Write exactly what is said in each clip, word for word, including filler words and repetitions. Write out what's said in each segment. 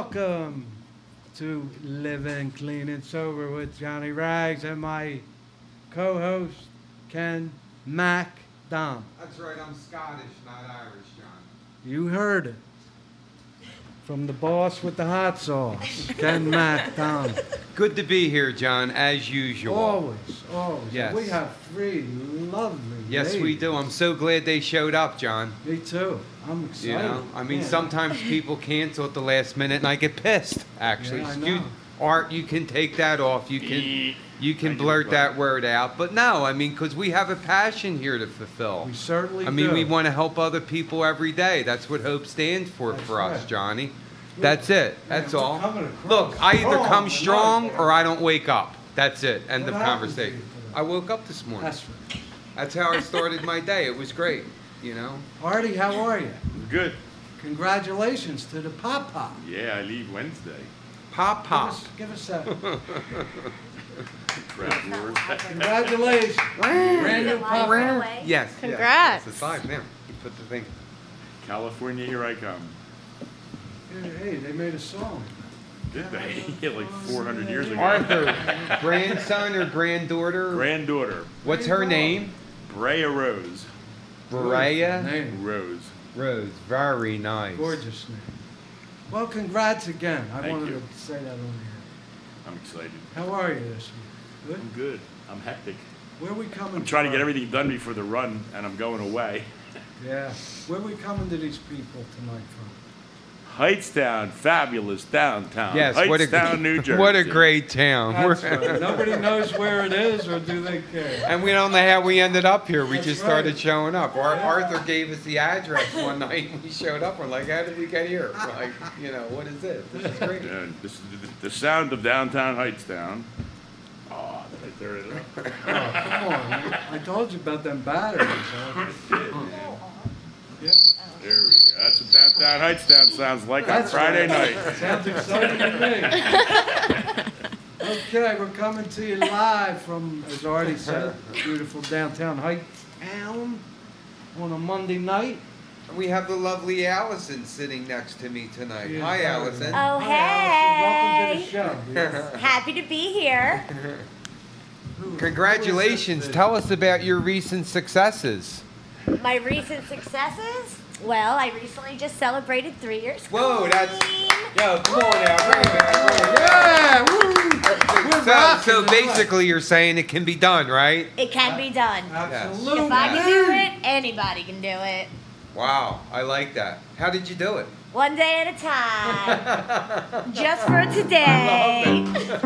Welcome to Living Clean and Sober with Johnny Rags and my co-host, Ken MacDonald. That's right, I'm Scottish, not Irish, John. You heard it. From the boss with the hot sauce, Ken MacDonald. Good to be here, John, as usual. Always, always. Yes. We have three lovely Yes, ladies. we do. I'm so glad they showed up, John. Me too. I'm excited. You know, I mean, Yeah. sometimes people cancel at the last minute, and I get pissed. Actually, Yeah, I Excuse- know. Art, you can take that off. You can, you can I do blurt blurt. that word out. But no, I mean, because we have a passion here to fulfill. We certainly I mean, do. we want to help other people every day. That's what HOPE stands for That's for us, right. Johnny. That's it. That's we're all. coming across Look, I either strong come tonight. strong or I don't wake up. That's it. End What of happened to you conversation. today? I woke up this morning. That's right. That's how I started my day. It was great, you know. Artie, how are you? Good. Congratulations to the Pop Pop. Yeah, I leave Wednesday. Pop Give pop. us, give us that. Crowd wars. Congratulations. Brand new Pop Pop. Yes. Congrats. Yes, it's five now. You put the thing. California, here I come. Hey, they made a song. Did they? Yeah, like four hundred years ago. Arthur, grandson or granddaughter? Granddaughter, What's her name? Brea Rose. Brea Name. Rose. Rose. Very nice. Gorgeous name. Well, congrats again. I Thank wanted you. to say that on here. I'm excited. How are you this week? I'm Good? good. I'm hectic. Where we coming I'm trying to from? get everything done before the run, and I'm going away. Yeah. Where we coming to these people tonight from? Hightstown, fabulous downtown. Yes, what a Hightstown, New Jersey. what a great town. That's We're- right. Nobody knows where it is, or do they care? And we don't know how we ended up here. We That's just right. started showing up. Ar- Yeah. Arthur gave us the address one night and we showed up. We're like, how did we get here? We're like, you know, what is this? This is great. Yeah, this is the, the sound of downtown Hightstown. Oh, did I turn it up? Oh, come on. Man. I told you about them batteries. Huh? Did, man. Yeah. There we go. That's what downtown Hightstown sounds like on That's Friday right. night. Sounds exciting to me. Okay, we're coming to you live from, as already said, beautiful downtown Hightstown on a Monday night. We have the lovely Allison sitting next to me tonight. Yeah. Hi, Allison. Oh, Hi, Allison. Welcome to the hey. show. Happy to be here. Who- Congratulations. who is this? Tell us about your recent successes. My recent successes? Well, I recently just celebrated three years Whoa, that's- clean. Yo, come on now. Bring it back, bring it back. Yeah, woo! We're So, rocking so tonight. basically you're saying it can be done, right? It can be done. Absolutely. If I can do it, anybody can do it. Wow, I like that. How did you do it? One day at a time. Just for today.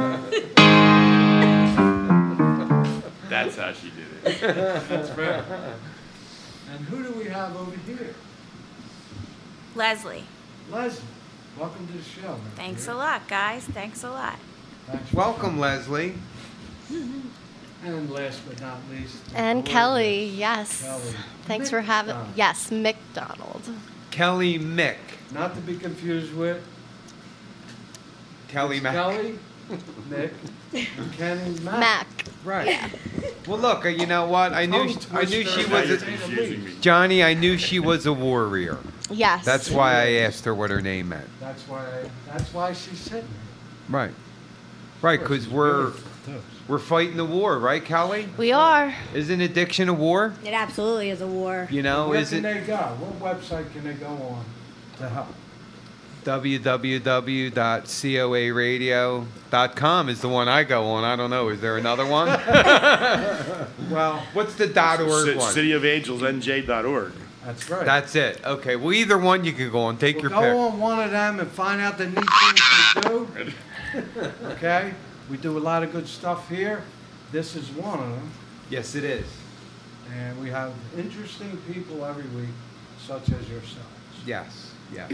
That's how she did it. That's right. And who do we have over here? Leslie, Leslie. Welcome to the show. man. thanks a lot, guys. Thanks a lot. Thanks for- Welcome, Leslie. And last but not least. And gorgeous Kelly, yes. Kelly. Thanks for having. McDonald. Yes, McDonald. Kelly Mick. Not to be confused with Kelly Mack. Kelly, Nick, and Kenny Mac. Mac. Right. Well, look, uh, you know what? I knew Tongue I knew twister. she Now was you're a, confusing me. Johnny. I knew she was a warrior. Yes. That's why I asked her what her name meant. That's why. That's why she's sitting. Right. Right, because we're we're fighting the war, right, Kelly? we are. Isn't addiction a war? It absolutely is a war. You know, Where is can it they go? What website can they go on to help? w w w dot coa radio dot com is the one I go on. I don't know. Is there another one? Well, What's the dot org Ci- one? City of Angels N J dot org. that's right. That's it. Okay. Well, either one you can go on. Take Well, your go pick. on one of them and find out the neat things we do. Okay? We do a lot of good stuff here. This is one of them. Yes, it is. And we have interesting people every week, such as yourselves. Yes. Yes.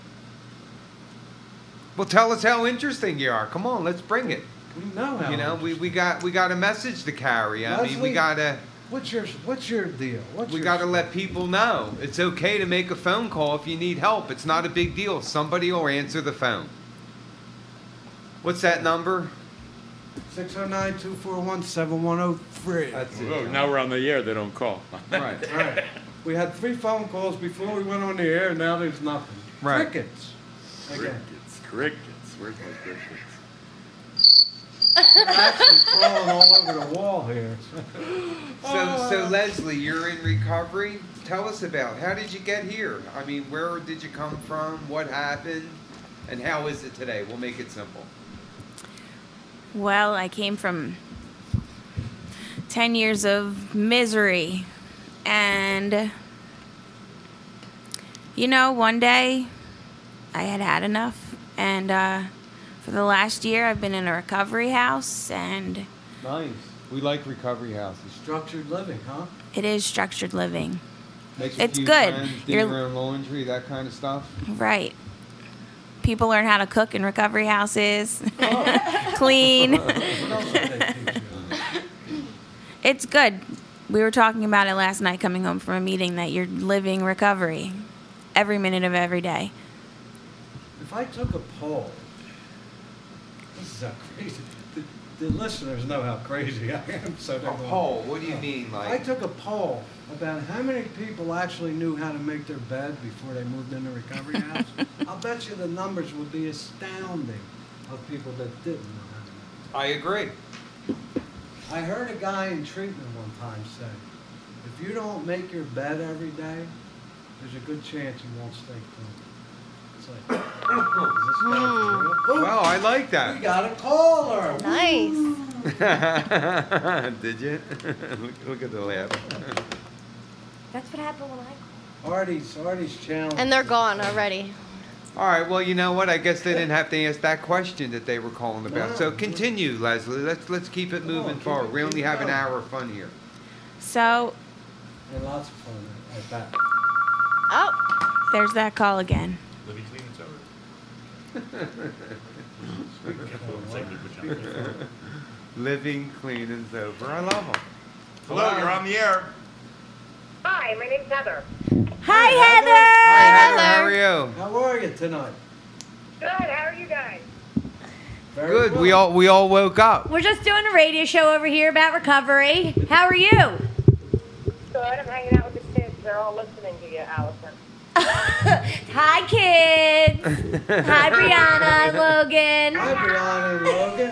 Well, tell us how interesting you are. Come on, let's bring it. We know how. You know, we, interesting. we got we got a message to carry. I mean, we Leslie, gotta What's your What's your deal? What's we your gotta story? let people know it's okay to make a phone call if you need help. It's not a big deal. Somebody will answer the phone. What's that number? six oh nine, two four one, seven one oh three. That's Whoa, now we're on the air, they don't call. right. All right. We had three phone calls before we went on the air. Now there's nothing. Right. Crickets. Again. Crickets. Crickets. Where's my crickets? They're actually crawling all over the wall here. So, so Leslie, you're in recovery. Tell us about how did you get here? I mean, where did you come from? What happened? And how is it today? We'll make it simple. Well, I came from ten years of misery. And, you know, one day I had had enough. And uh, for the last year, I've been in a recovery house. And Nice. We like recovery houses. Structured living, huh? it is structured living. Make a It's few good. friends, do You're- your own laundry, that kind of stuff. Right. People learn how to cook in recovery houses, clean. What else did they teach you? It's good. We were talking about it last night coming home from a meeting that you're living recovery every minute of every day. If I took a poll, this is how crazy. The, the listeners know how crazy I am, so A they're going, poll, what do you mean? I Like, took a poll about how many people actually knew how to make their bed before they moved into recovery house. I'll bet you the numbers would be astounding of people that didn't know how to make I agree. it. I heard a guy in treatment one time say, if you don't make your bed every day, there's a good chance you won't stay clean. It's like, is this guy for real? Oh, Well, I like we that. got a caller. Nice. Did you? look, look at the laugh. That's what happened when I called. Artie's, Artie's challenge. And they're gone already. All right. Well, you know what? I guess they didn't have to ask that question that they were calling about. So No. continue, Leslie. Let's let's keep it Come on, moving keep forward. it- We keep only it have an going. hour of fun here. So And lots of fun at that. Oh, there's that call again. Living clean and sober. Living clean and sober. I love them. Hello, you're on the air. Hi, my name's Heather. Hi, Hi, Heather. Heather. How are you? How are you tonight? Good, how are you guys? Very Good. well. We all we all woke up. We're just doing a radio show over here about recovery. How are you? Good, I'm hanging out with the kids. They're all listening to you, Allison. Hi, kids. Hi, Brianna and Logan. Hi, Brianna and Logan.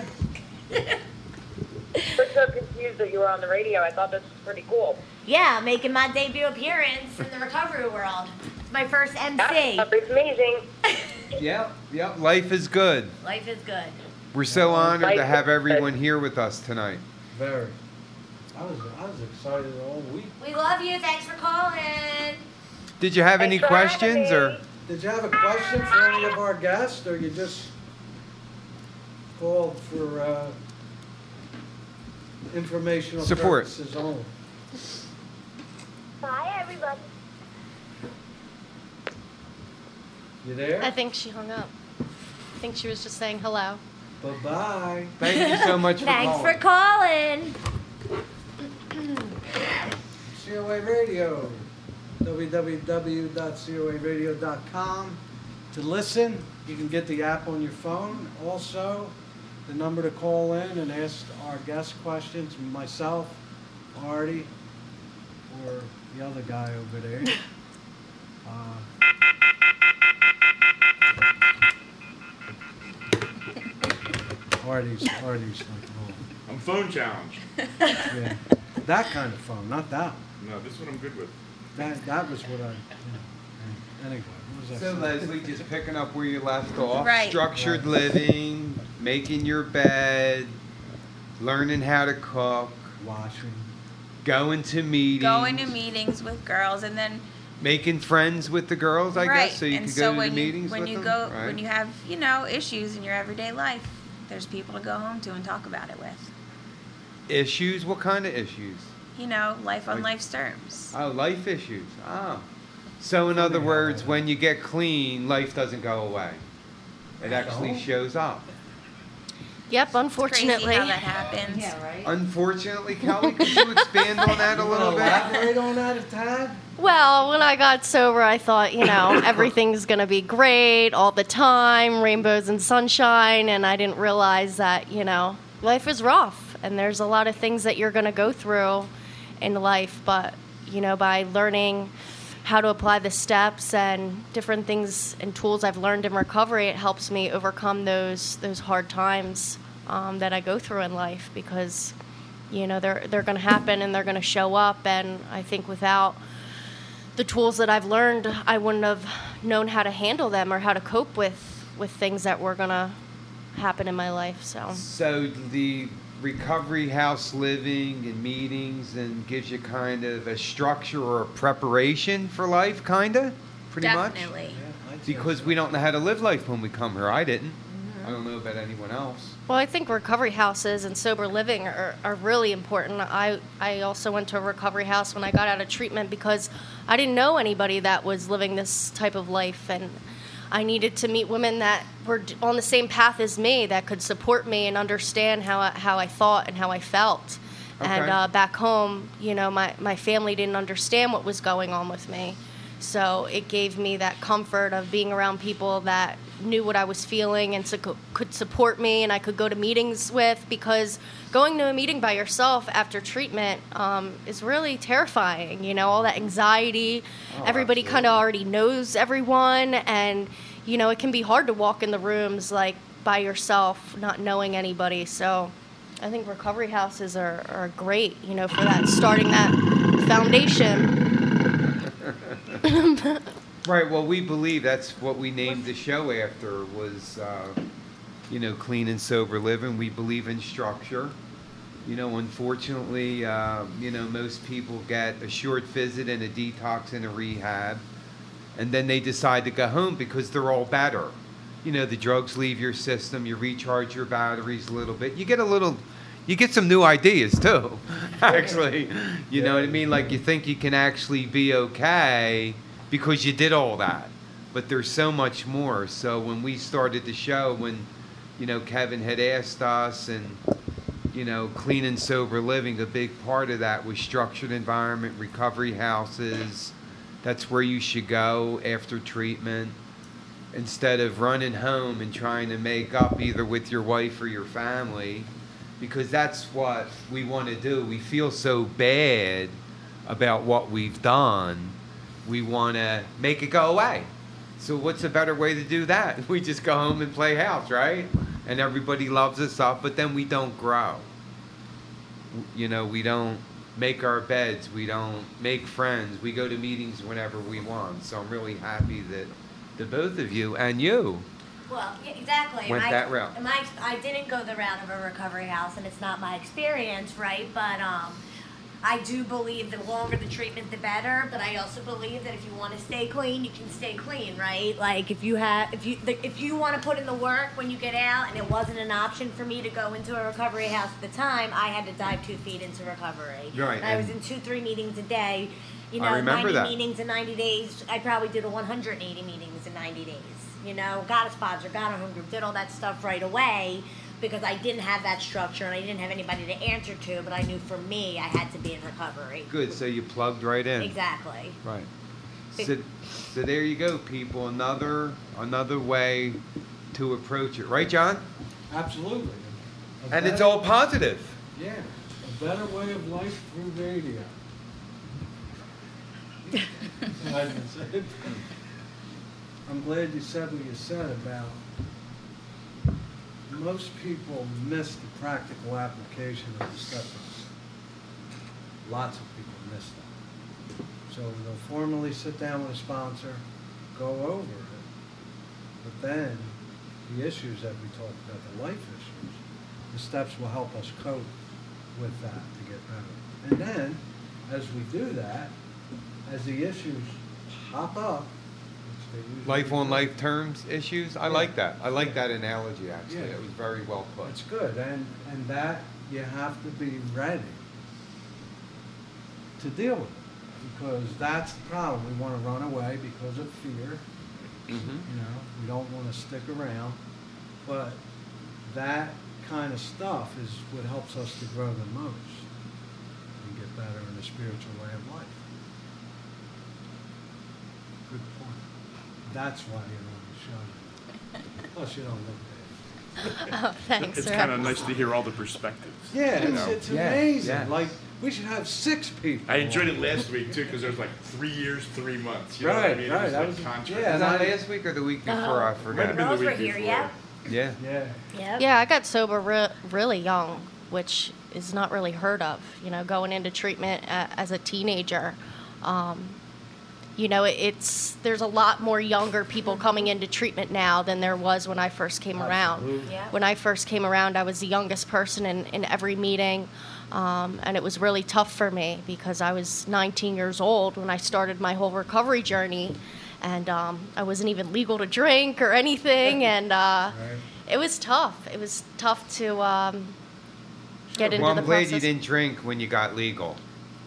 We're so confused that you were on the radio. I thought this was pretty cool. Yeah, making my debut appearance in the recovery world. It's my first M C. Yeah, it's amazing. Yep. Yep. Life is good. Life is good. We're so honored Life to is have good. everyone here with us tonight. Very. I was I was excited all week. We love you. Thanks for calling. Did you have any Thanks for having questions me. or? Did you have a question for any of our guests, or you just called for uh, informational Support. purposes only? Hi, everybody. You there? I think she hung up. I think she was just saying hello. Bye bye. Thank you so much for Thanks for calling. calling. C O A Radio. w w w dot c o a radio dot com. To listen, you can get the app on your phone. Also, the number to call in and ask our guest questions, myself, Artie, or the other guy over there. Uh, Artie's, Artie's like, oh, I'm phone challenged. yeah. That kind of phone, not that one. No, this one I'm good with. That, that was what I, yeah. Anyway, what was I So saying? Leslie, just picking up where you left off. Right. Structured Right. living, making your bed, learning how to cook, Washing. going to meetings, Going to meetings with girls, and then making friends with the girls, I right. guess, so you and could so go to when the you, meetings when with you them. go Right. when you have you know issues in your everyday life, there's people to go home to and talk about it with. Issues? What kind of issues? You know, life on Like- life's terms. Oh, life issues. Oh. So in other Yeah. words, when you get clean, life doesn't go away. It actually No. shows up. Yep, Crazy unfortunately. how that happens. right. Unfortunately, Kelly, could you expand on that a You little wanna bit? elaborate on that a tad? Well, when I got sober, I thought, you know, everything's going to be great all the time, rainbows and sunshine, and I didn't realize that, you know, life is rough, and there's a lot of things that you're going to go through in life, but, you know, by learning how to apply the steps and different things and tools I've learned in recovery, it helps me overcome those those hard times um, that I go through in life, because, you know, they're they're going to happen and they're going to show up. And I think without the tools that I've learned, I wouldn't have known how to handle them or how to cope with, with things that were going to happen in my life. So, So the recovery house living and meetings and gives you kind of a structure or a preparation for life, kind of, pretty much? Definitely. Yeah, I'd say Because so. we don't know how to live life when we come here. I didn't. I don't know about anyone else. well, I think recovery houses and sober living are, are really important. I, I also went to a recovery house when I got out of treatment because I didn't know anybody that was living this type of life, and I needed to meet women that were d- on the same path as me, that could support me and understand how I, how I thought and how I felt. And Okay. uh, back home, you know, my, my family didn't understand what was going on with me. So it gave me that comfort of being around people that knew what I was feeling and so could support me, and I could go to meetings with, because going to a meeting by yourself after treatment um, is really terrifying. You know, all that anxiety, Oh, everybody kind of already knows everyone, and, you know, it can be hard to walk in the rooms like by yourself, not knowing anybody. So I think recovery houses are, are great, you know, for that, starting that foundation. Right. Well, we believe that's what we named the show after was, uh, you know, clean and sober living. We believe in structure. You know, unfortunately, uh, you know, most people get a short visit and a detox and a rehab, and then they decide to go home because they're all better. You know, the drugs leave your system, you recharge your batteries a little bit. You get a little, you get some new ideas too, actually. You know what I mean? Like you think you can actually be okay because you did all that. But there's so much more. So when we started the show, when, you know, Kevin had asked us, and, you know, clean and sober living, a big part of that was structured environment, recovery houses. That's where you should go after treatment, instead of running home and trying to make up either with your wife or your family, because that's what we want to do. We feel so bad about what we've done. We want to make it go away. So what's a better way to do that? We just go home and play house, right? And everybody loves us up, but then we don't grow. You know, we don't make our beds. We don't make friends. We go to meetings whenever we want. So I'm really happy that the both of you and you Well, yeah, exactly. went And that I, route. and My, I didn't go the route of a recovery house, and it's not my experience, right? But um, I do believe the longer the treatment, the better. But I also believe that if you want to stay clean, you can stay clean, right? Like if you have, if you, the, if you want to put in the work when you get out, and it wasn't an option for me to go into a recovery house at the time, I had to dive two feet into recovery. Right, And I was and- in two, three meetings a day. You I know, remember ninety that. meetings in ninety days. I probably did a one hundred eighty meetings in ninety days. You know, got a sponsor, got a home group, did all that stuff right away because I didn't have that structure and I didn't have anybody to answer to, but I knew for me I had to be in recovery. Good, so you plugged right in. Exactly. Right. So, so there you go, people. Another another way to approach it, right, John? Absolutely. A And it's better- all positive. Yeah, a better way of life through radio. I can say it. I'm glad you said what you said about most people miss the practical application of the steps. Lots of people miss that. So they'll formally sit down with a sponsor, go over it, but then the issues that we talked about, the life issues, the steps will help us cope with that to get better. And then, as we do that, as the issues pop up, which they usually Life on do, life terms issues. I Yeah. like that. I like that analogy, actually. Yeah. It was very well put. It's good, and, and that you have to be ready to deal with it, because that's the problem. We want to run away because of fear. Mhm. You know, we don't want to stick around, but that kind of stuff is what helps us to grow the most and get better in the spiritual way of life. Good point. That's why you're on the show. Plus, you don't look bad. Oh, thanks. It's Rex. kind of nice to hear all the perspectives. Yeah, you it's, know. it's Yeah, amazing. yeah. Like, we should have six people. I enjoyed it last week too because there was like three years, three months. You know what I Right, mean? right, It was that like was- contract. yeah. Was that I- last week or the week before? Uh, I Might have forgot. been the Girls week were here, before. yeah? Yeah. Yeah. Yep. Yeah, I got sober re- really young, which is not really heard of. You know, going into treatment a- as a teenager. Um, you know, it, it's there's a lot more younger people coming into treatment now than there was when I first came around. Absolutely. Yeah. When I first came around, I was the youngest person in, in every meeting. Um, and it was really tough for me because I was nineteen years old when I started my whole recovery journey. And um, I wasn't even legal to drink or anything. And uh, Right. it was tough. It was tough to um, get into Well, the I'm glad process. you didn't drink when you got legal.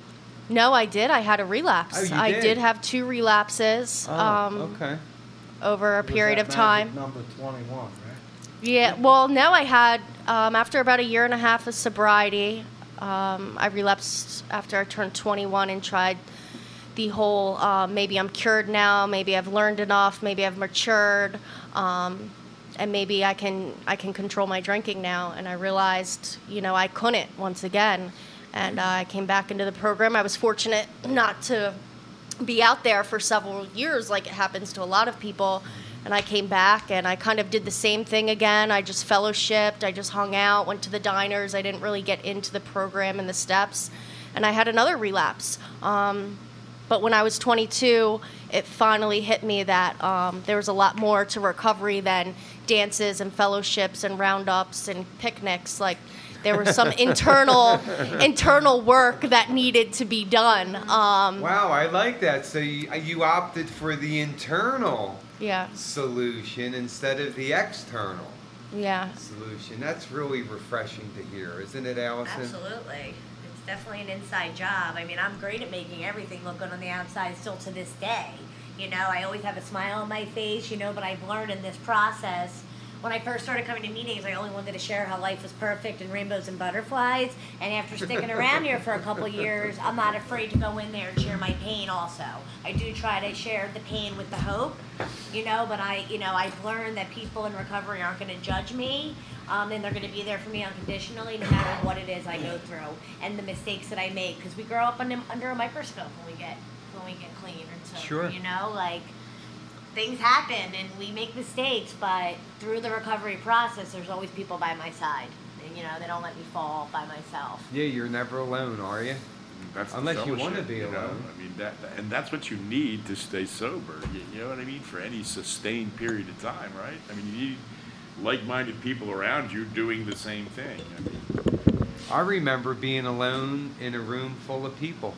No, I did. I had a relapse. Oh, you I did? did have two relapses Oh, um, okay. over a It was period that of time. magic Number twenty-one, right? Yeah, well, now I had, um, after about a year and a half of sobriety, um, I relapsed after I turned twenty-one and tried the whole uh, maybe I'm cured now, maybe I've learned enough, maybe I've matured, um, and maybe I can I can control my drinking now. And I realized, you know, I couldn't once again. And uh, I came back into the program. I was fortunate not to be out there for several years like it happens to a lot of people. And I came back and I kind of did the same thing again. I just fellowshipped, I just hung out, went to the diners. I didn't really get into the program and the steps. And I had another relapse. Um, but when I was twenty-two, it finally hit me that um, there was a lot more to recovery than dances and fellowships and roundups and picnics. Like, there was some internal internal work that needed to be done. Um, Wow, I like that. So you, you opted for the internal yeah, solution instead of the external yeah. solution. That's really refreshing to hear, isn't it, Allison? Absolutely. It's definitely an inside job. I mean, I'm great at making everything look good on the outside still to this day. You know, I always have a smile on my face, you know, but I've learned in this process. When I first started coming to meetings, I only wanted to share how life was perfect and rainbows and butterflies. And after sticking around here for a couple of years, I'm not afraid to go in there and share my pain also. I do try to share the pain with the hope, you know, but I, you know, I've learned that people in recovery aren't going to judge me. Um, and they're going to be there for me unconditionally no matter what it is I go through and the mistakes that I make. Because we grow up under, under a microscope when we get when we get clean and sober, Sure. you know, like things happen and we make mistakes, but through the recovery process, there's always people by my side. And, you know, they don't let me fall by myself. Yeah, you're never alone, are you? That's the Unless you fellowship, wanna be you know? alone. I mean, that, and that's what you need to stay sober. You, you know what I mean? For any sustained period of time, right? I mean, you need like-minded people around you doing the same thing. I mean, I remember being alone in a room full of people.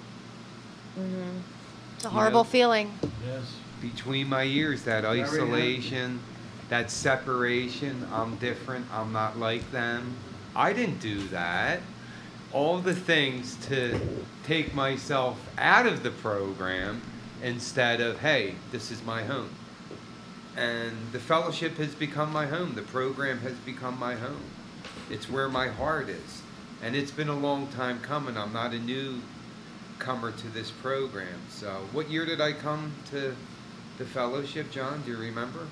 It's a horrible know, feeling. Yes. Between my ears, that Very isolation, that separation, I'm different, I'm not like them. I didn't do that. All the things to take myself out of the program instead of, hey, this is my home. And the fellowship has become my home. The program has become my home. It's where my heart is. And it's been a long time coming. I'm not a newcomer to this program. So what year did I come to the fellowship, John? Do you remember?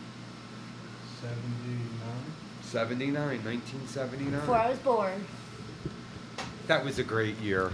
seventy-nine. seventy-nine, nineteen seventy-nine. Before I was born. That was a great year.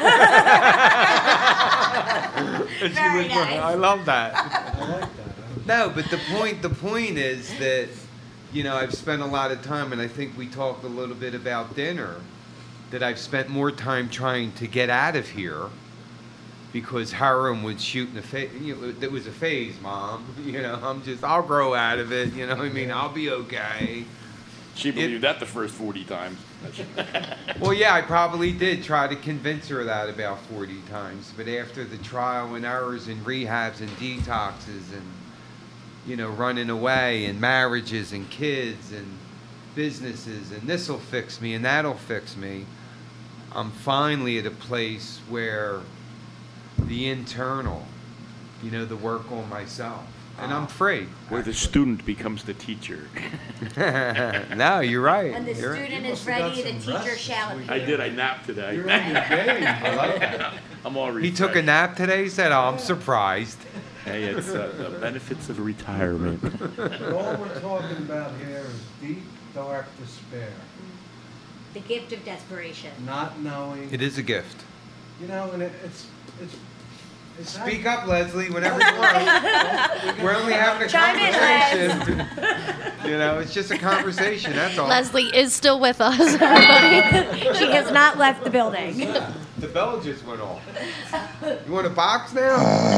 Very nice. I love that. I like that. No, but the point the point is that, you know, I've spent a lot of time, and I think we talked a little bit about dinner, that I've spent more time trying to get out of here because heroin was shooting a phase. You know, it was a phase, Mom. You know, I'm just, I'll grow out of it. You know what I mean? I'll be okay. she believed that the first forty times. Well, yeah, I probably did try to convince her of that about forty times. But after the trial and errors and rehabs and detoxes and, you know, running away and marriages and kids and businesses and this'll fix me and that'll fix me, I'm finally at a place where the internal, you know, the work on myself. And I'm free. Where the student becomes the teacher. No, you're right. When the You're- student You is must have got ready, the some teacher rest shall this week. I appear. did. I napped today. You're on your game. I like that. I'm all He took a refreshed. nap today? He said, oh, I'm surprised. Hey, it's uh, the benefits of retirement. But all we're talking about here is deep dark despair, The gift of desperation. not knowing. It is a gift. You know, and it, it's it's. it's Speak up, Leslie, whenever you want. We're only having a Chime in, Les. conversation. You know, it's just a conversation, that's all. Leslie is still with us, everybody. She has not left the building. The bell just went off. You want a box now?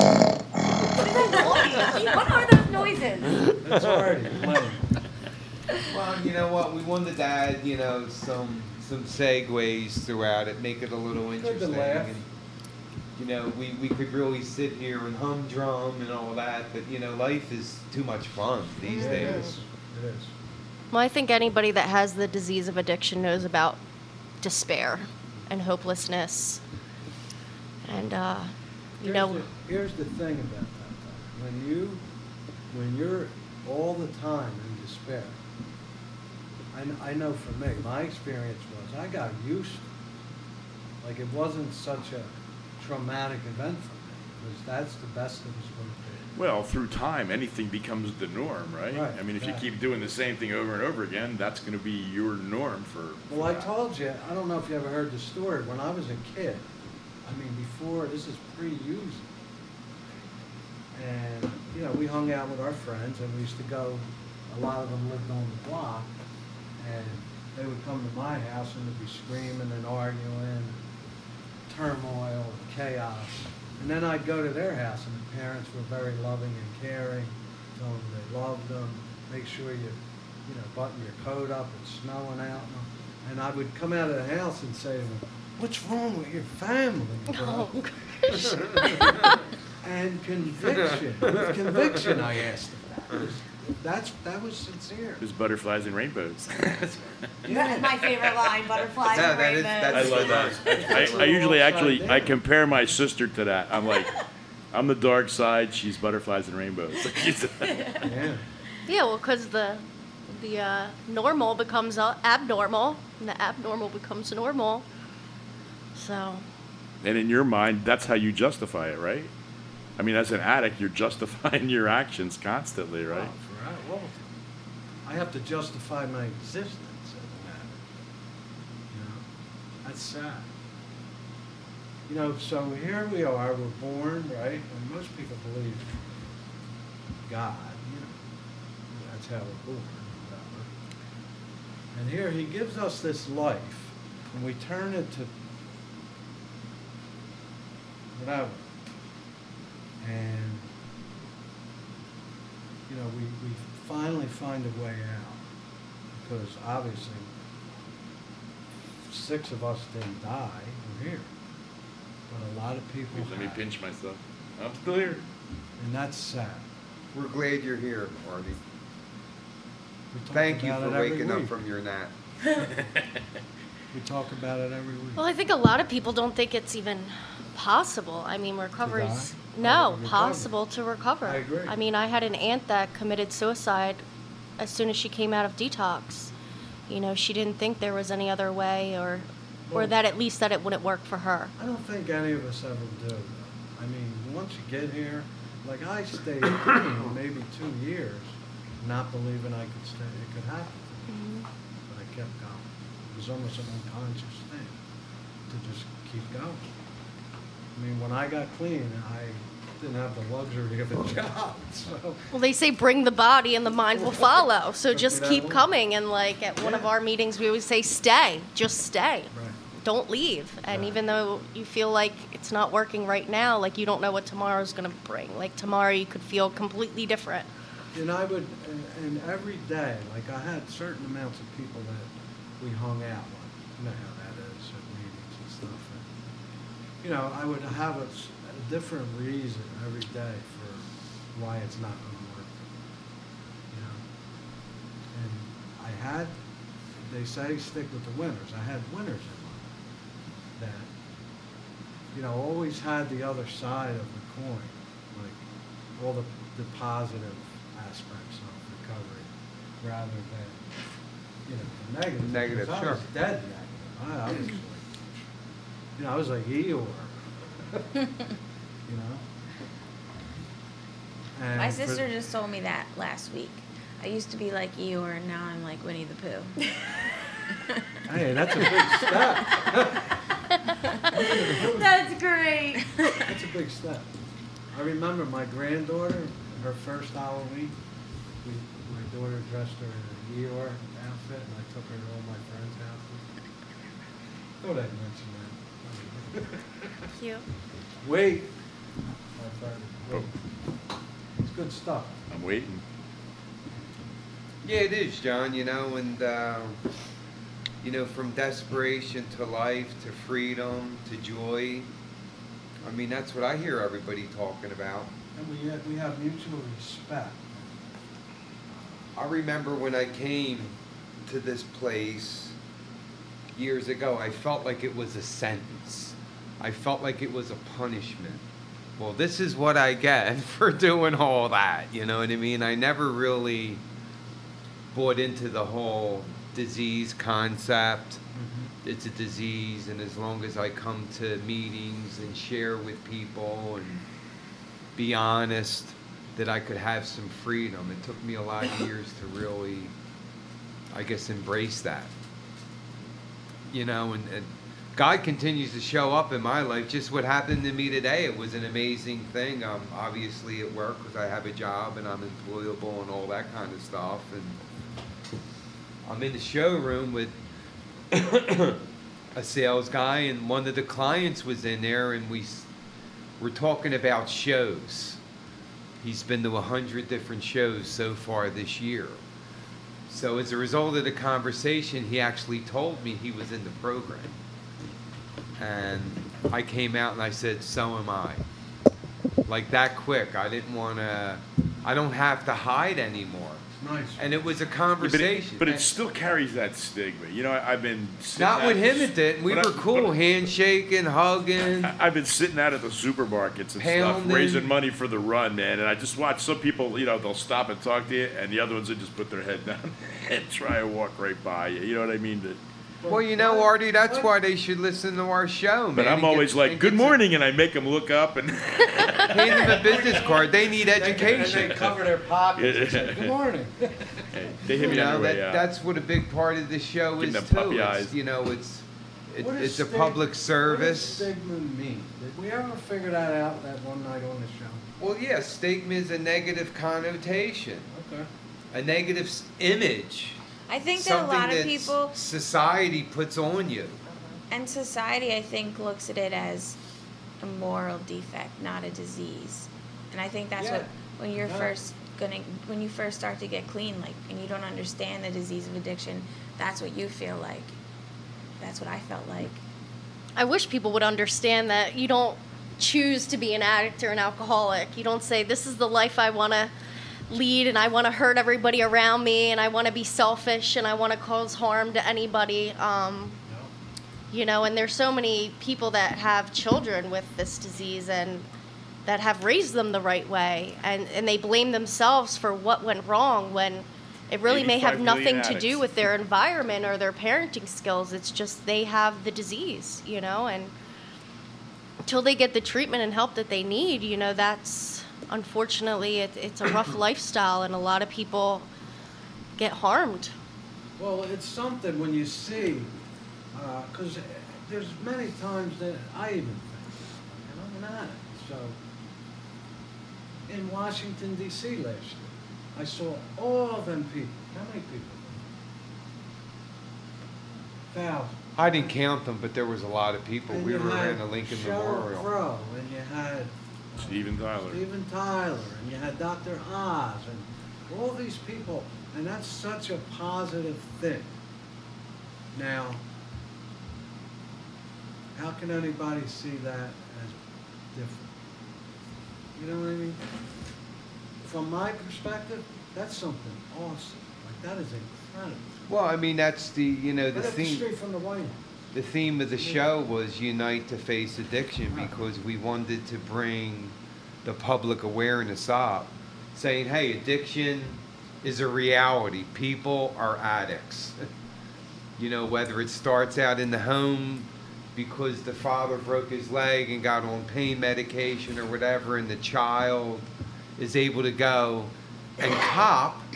What are those noises? It's already playing. Well, you know what? We wanted to add, you know, some some segues throughout it, make it a little Good to interesting. laugh. And, you know, we, we could really sit here and humdrum and all that, but you know, life is too much fun these It days. is. It is. Well, I think anybody that has the disease of addiction knows about despair and hopelessness. And, uh, you Here's know, the, here's the thing about that, though. When you, when you're all the time in despair, I, kn- I know for me, my experience was I got used to it. Like it wasn't such a traumatic event for me, because that's the best it was going to be. Well, through time, anything becomes the norm, right? Right, I mean, if you right. keep doing the same thing over and over again, that's going to be your norm for. Well, for I that. told you, I don't know if you ever heard the story, when I was a kid, I mean, before, this is pre-using. And, you know, we hung out with our friends, and we used to go, a lot of them lived on the block, and they would come to my house, and they'd be screaming and arguing, turmoil, chaos. And then I'd go to their house, and the parents were very loving and caring, told them they loved them, make sure you, you know, button your coat up, it's snowing out. And I would come out of the house and say to them, "What's wrong with your family, bro?" oh, gosh. And conviction, with conviction, I asked them that. Was- That's, that was sincere. There's butterflies and rainbows. That is my favorite line, butterflies No, and that is- rainbows. I that's- love that. I, I usually actually, I Upside down. compare my sister to that. I'm like, I'm the dark side, she's butterflies and rainbows. Yeah. Yeah, well, because the, the uh, normal becomes uh, abnormal, and the abnormal becomes normal. So, And in your mind, that's how you justify it, right? I mean, as an addict, you're justifying your actions constantly, right? Oh, for all of them. I have to justify my existence as an addict. You know, that's sad. You know, so here we are, we're born, right? And most people believe God, you know, that's how we're born, whatever. And here he gives us this life, and we turn it to whatever. And, you know, we, we finally find a way out, because obviously six of us didn't die, we're here. But a lot of people Let me have. pinch myself. I'm still here. And that's sad. We're glad you're here, Marty. We talk Thank you about for it every waking up week. from your nap. We talk about it every week. well, I think a lot of people don't think it's even possible. I mean, recovery's die? no Oh, recovery. possible to recover. I agree. I mean, I had an aunt that committed suicide as soon as she came out of detox. You know, she didn't think there was any other way, or or Well- that at least that it wouldn't work for her. I don't think any of us ever do, though. I mean, once you get here, like I stayed clean maybe two years, not believing I could stay, it could happen. Mhm. But I kept going. It was almost an unconscious thing to just keep going. I mean, when I got clean, I didn't have the luxury of a job, so. Well, they say bring the body and the mind will follow. So Took just me that keep long. coming. And like at one of Yeah. our meetings, we always say, stay, just stay. Right. Don't leave. And Right. even though you feel like it's not working right now, like you don't know what tomorrow's going to bring. Like tomorrow you could feel completely different. And I would, and, and every day, like I had certain amounts of people that we hung out with. You know how that is at meetings and stuff. And, you know, I would have a, s- a different reason every day for why it's not going to work. You know, and I had, they say stick with the winners. I had winners in my life that, you know, always had the other side of the coin, like all the, the positive aspects of recovery, rather than, you know, the negative. Negative, because I sure. was dead negative. I, I was like, you know, I was like Eeyore. You know? And My for- sister just told me that last week. I used to be like Eeyore, and now I'm like Winnie the Pooh. Hey, that's a big step. That's great. That's a big step. I remember my granddaughter, her first Halloween, we, my daughter dressed her in a Eeyore outfit, and I took her to all my friends' houses. Thought I'd mention that. Cute. Wait. My friend, wait. It's good stuff. I'm waiting. Yeah, it is, John, you know, and, uh, you know, from desperation to life to freedom to joy. I mean, that's what I hear everybody talking about. And we have, we have mutual respect. I remember when I came to this place years ago, I felt like it was a sentence. I felt like it was a punishment. Well, this is what I get for doing all that, you know what I mean? I never really bought into the whole disease concept. Mm-hmm. It's a disease, and as long as I come to meetings and share with people and be honest, that I could have some freedom. It took me a lot of years to really, I guess, embrace that. You know, and, and God continues to show up in my life. Just what happened to me today, it was an amazing thing. I'm obviously at work because I have a job and I'm employable and all that kind of stuff. And I'm in the showroom with a sales guy, and one of the clients was in there, and we were talking about shows. He's been to a hundred different shows so far this year. So as a result of the conversation, he actually told me he was in the program. And I came out and I said, so am I. Like that quick. I didn't want to, I don't have to hide anymore. Nice. And it was a Yeah, conversation. but it, but it still carries that stigma. You know, I, I've been sitting Not at with him the- it didn't. We but were I- cool, but handshaking, hugging. I- I've been sitting out at the supermarkets and Pounding. stuff, raising money for the run, man. And I just watch some people, you know, they'll stop and talk to you, and the other ones, they just put their head down and try and walk right by you. You know what I mean? But, Well, you know, Artie, that's why they should listen to our show, man. but I'm It always gets- like, it good gets a- morning, and I make them look up. And Hand them a business card. They need And education. they cover their pockets and say, good morning. Hey, they hit You me on know, the that, way out. that's what a big part of the show Give is, them too. puppy It's, eyes. you know, it's it, What does it's a stig- public What does service. stigma mean? Did we ever figure that out that one night on the show? Well, yeah, stigma is a negative connotation, Okay. a negative s- image. I think that a something lot of that people, society puts on you. and society, I think, looks at it as a moral defect, not a disease. And I think that's Yeah. what, when you're Yeah. first gonna, when you first start to get clean, like, and you don't understand the disease of addiction, that's what you feel like. That's what I felt like. I wish people would understand that you don't choose to be an addict or an alcoholic. You don't say, this is the life I want to lead, and I want to hurt everybody around me, and I want to be selfish, and I want to cause harm to anybody. Um, you know, and there's so many people that have children with this disease and that have raised them the right way, and, and they blame themselves for what went wrong when it really may have eighty-five million nothing to do addicts. with their environment or their parenting skills. It's just they have the disease, you know, and until they get the treatment and help that they need, you know, that's unfortunately it, it's a rough lifestyle, and a lot of people get harmed. Well, it's something when you see, because there's many times that I even think, and I'm an addict. So, in Washington, D C last year, I saw all them people. How many people? Thousands. I didn't count them, but there was a lot of people. And We you were had in the Lincoln Sheryl Memorial. Crow, and you had Steven Tyler. Steven Tyler, and you had Doctor Oz, and all these people, and that's such a positive thing. Now, how can anybody see that as different? You know what I mean? From my perspective, that's something awesome. Like, that is incredible. Well, I mean, that's the, you know, the Right up the theme. street from the White House. The theme of the show was Unite to Face Addiction, because we wanted to bring the public awareness up, saying, hey, addiction is a reality. People are addicts. You know, whether it starts out in the home because the father broke his leg and got on pain medication or whatever, and the child is able to go and cop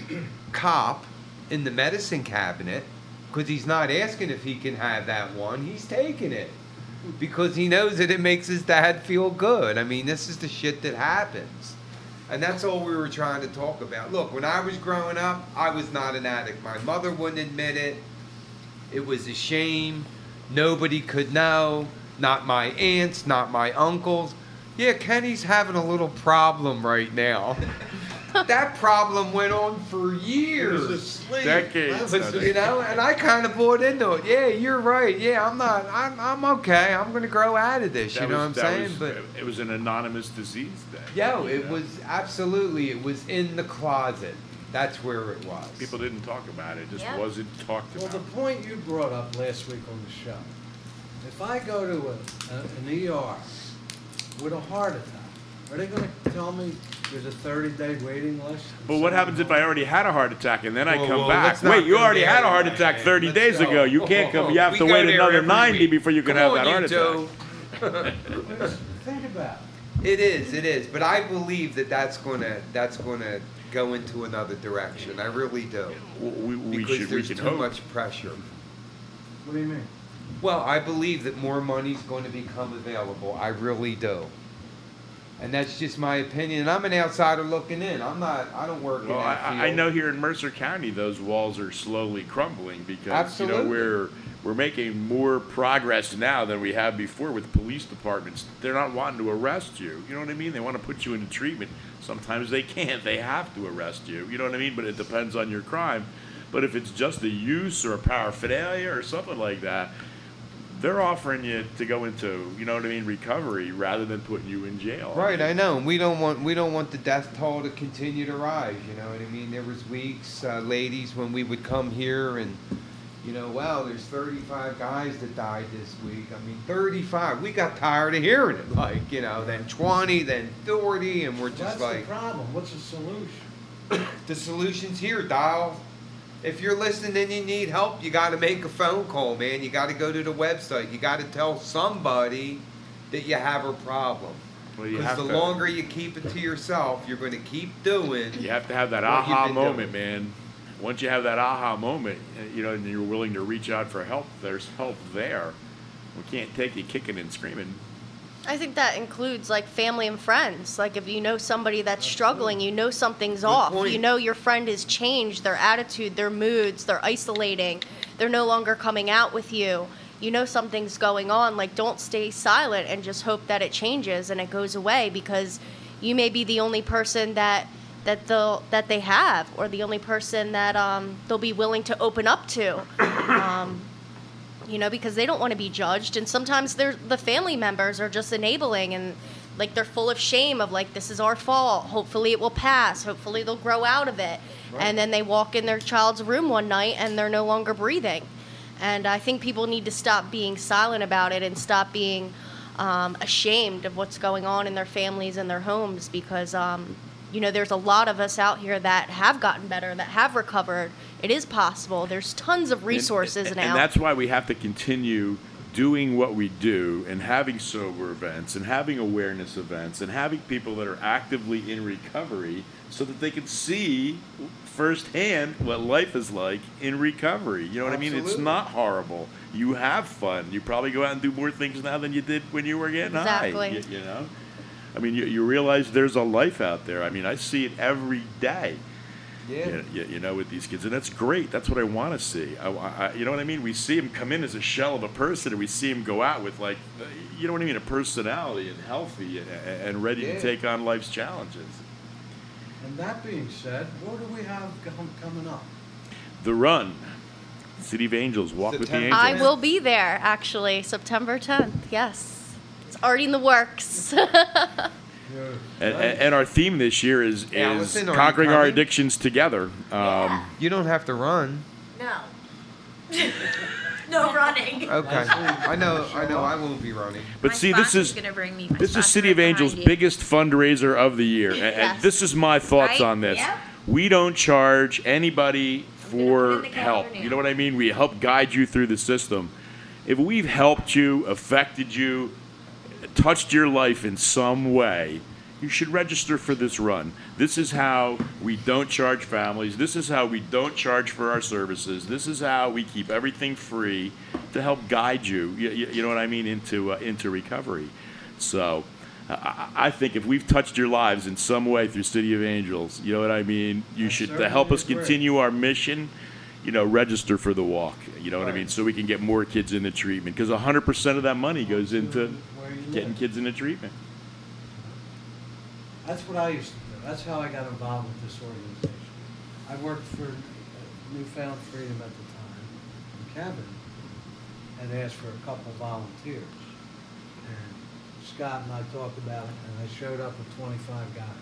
cop in the medicine cabinet because he's not asking if he can have that one. He's taking it because he knows that it makes his dad feel good. I mean, this is the shit that happens. And that's all we were trying to talk about. Look, when I was growing up, I was not an addict. My mother wouldn't admit it. It was a shame. Nobody could know. Not my aunts, not my uncles. Yeah, Kenny's having a little problem right now. That problem went on for years. Decades. But, you know, and I kind of bought into it. Yeah, you're right. Yeah, I'm not. I'm. I'm okay. I'm going to grow out of this. That you know was- what I'm that saying? was- But it was an anonymous disease then. yo, you it know? was absolutely. It was in the closet. That's where it was. People didn't talk about it. It just Yep. wasn't talked Well, about. the point you brought up last week on the show, if I go to a, a, an E R with a heart attack, are they going to tell me there's a thirty-day waiting list? But what happens if I already had a heart attack and then I Whoa, come whoa, back? let's not Wait, you go already there, had a heart man. attack thirty Let's days go. ago. You can't come. You have We to go wait there another every ninety week. before you can Come have on, that you heart attack. Joe. Think about it. It is, it is, but I believe that that's gonna that's gonna go into another direction. I really do, We, we because should. We there's can too hope. much pressure. What do you mean? Well, I believe that more money's going to become available. I really do, and that's just my opinion. And I'm an outsider looking in. I'm not. I don't work Well, in that I, field. I know here in Mercer County, those walls are slowly crumbling because Absolutely. you know we're we're making more progress now than we have before with police departments. They're not wanting to arrest you. You know what I mean? They want to put you into treatment. Sometimes they can't. They have to arrest you. You know what I mean? But it depends on your crime. But if it's just a use or a paraphernalia or something like that, they're offering you to go into, you know what I mean, recovery rather than putting you in jail. Right, I know. And we don't want we don't want the death toll to continue to rise. You know what I mean? There was weeks, uh, ladies, when we would come here and, you know, wow, there's thirty-five guys that died this week. I mean, thirty-five. We got tired of hearing it. Like, you know, then twenty, then forty, and we're just That's like, the problem. What's the solution? the solution's here, dial. If you're listening and you need help, you got to make a phone call, man. You got to go to the website. You got to tell somebody that you have a problem. Well, you Because have the to- longer you keep it to yourself, you're going to keep doing. You have to have that what you've aha been moment, doing. man. Once you have that aha moment, uh, you know, and you're willing to reach out for help, there's help there. We can't take you kicking and screaming. I think that includes like family and friends. Like if you know somebody that's struggling, you know something's off. point. You know your friend has changed their attitude, their moods, they're isolating, they're no longer coming out with you. You know something's going on. Like don't stay silent and just hope that it changes and it goes away because you may be the only person that that they'll that they have or the only person that um, they'll be willing to open up to. Um, you know, because they don't want to be judged. And sometimes they're, the family members are just enabling and like they're full of shame of like, this is our fault. Hopefully it will pass. Hopefully they'll grow out of it. Right. And then they walk in their child's room one night and they're no longer breathing. And I think people need to stop being silent about it and stop being um, ashamed of what's going on in their families and their homes because, um, you know, there's a lot of us out here that have gotten better, that have recovered. It is possible. There's tons of resources and, now. And that's why we have to continue doing what we do and having sober events and having awareness events and having people that are actively in recovery so that they can see firsthand what life is like in recovery. You know what I mean? It's Absolutely. not horrible. You have fun. You probably go out and do more things now than you did when you were getting Exactly. high. You, you know? I mean, you, you realize there's a life out there. I mean, I see it every day. Yeah. You, you, you know, with these kids, and that's great. That's what I want to see. I, I, you know what I mean? We see him come in as a shell of a person, and we see him go out with like, uh, you know what I mean, a personality and healthy and, and ready Yeah. to take on life's challenges. And that being said, what do we have com- coming up? The Run, City of Angels, Walk with the September. Angels. I will be there actually, September tenth. Yes. It's already in the works. You're- And, and, and our theme this year is, is Allison, are you conquering our coming? addictions together. Um, Yeah. You don't have to run. No. No running. Okay. I know. I know. I won't be running. But My see, this sponsor's is gonna bring me. My this is sponsor City right of Angels' behind you. biggest fundraiser of the year, and, and Yes. this is my thoughts Right? on this. Yep. We don't charge anybody put for it in the help. calendar You now. know what I mean? We help guide you through the system. If we've helped you, affected you, touched your life in some way, you should register for this run. This is how we don't charge families. This is how we don't charge for our services. This is how we keep everything free to help guide you, you, you know what I mean, into, uh, into recovery. So I, I think if we've touched your lives in some way through City of Angels, you know what I mean, you I should, to certainly help us agree. continue our mission, you know, register for the walk, you know what I mean, Right. so we can get more kids into treatment. Because one hundred percent of that money goes into Where you getting live. kids into treatment. That's what I used to do. That's how I got involved with this organization. I worked for uh, Newfound Freedom at the time. And Kevin had asked for a couple volunteers. And Scott and I talked about it, and I showed up with twenty-five guys.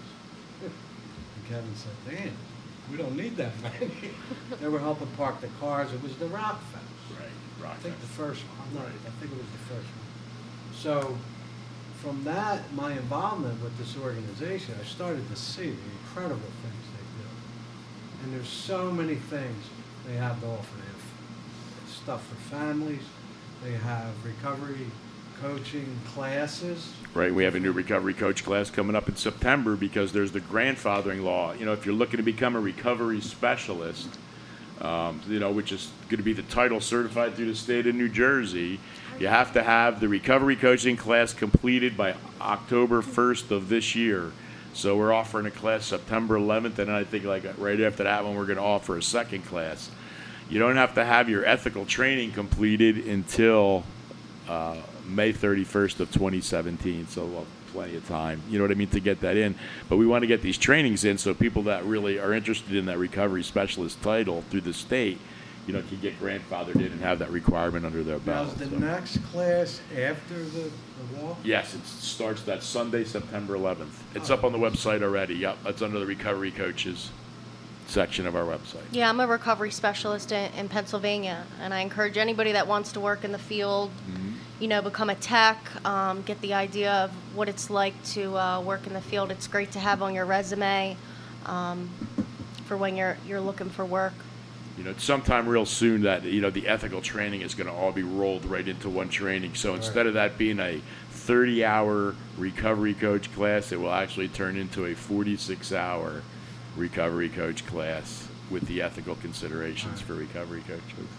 And Kevin said, "Dan, we don't need that many." They were helping park the cars. It was the Rock Fest. Right, I think the first one. No, I think it was the first one. So from that, my involvement with this organization, I started to see the incredible things they do. And there's so many things they have to offer. They have stuff for families. They have recovery coaching classes. Right, we have a new recovery coach class coming up in September because there's the grandfathering law. You know, if you're looking to become a recovery specialist, um, you know, which is going to be the title certified through the state of New Jersey, you have to have the recovery coaching class completed by October first of this year. So we're offering a class September eleventh, and I think like right after that one, we're going to offer a second class. You don't have to have your ethical training completed until uh, May thirty-first of twenty seventeen, so we'll have plenty of time, you know what I mean, to get that in. But we want to get these trainings in so people that really are interested in that recovery specialist title through the state, you know, can get grandfathered in and have that requirement under their Now, belt. is the so. next class after the, the walk? Yes, it starts that Sunday, September eleventh. It's up on the website already. Yep, that's under the recovery coaches section of our website. Yeah, I'm a recovery specialist in, in Pennsylvania, and I encourage anybody that wants to work in the field, Mm-hmm. you know, become a tech, um, get the idea of what it's like to uh, work in the field. It's great to have on your resume um, for when you're you're looking for work. You know, sometime real soon that, you know, the ethical training is going to all be rolled right into one training. So instead of that being a thirty-hour recovery coach class, it will actually turn into a forty-six hour recovery coach class with the ethical considerations for recovery coaches.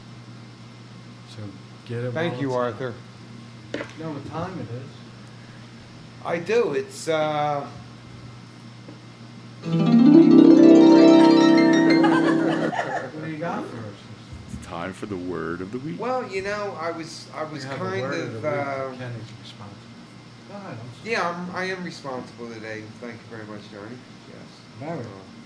So get it. Thank while you, it's Arthur. out. You know what time it is? I do. It's uh. What do you got for us? It's time for the word of the week. Well, you know, I was I was We have a kind word of. the week. Uh, Kenny's responsible. Go ahead. I'm sorry. yeah, I'm, I am responsible today. Thank you very much, Johnny. Yes.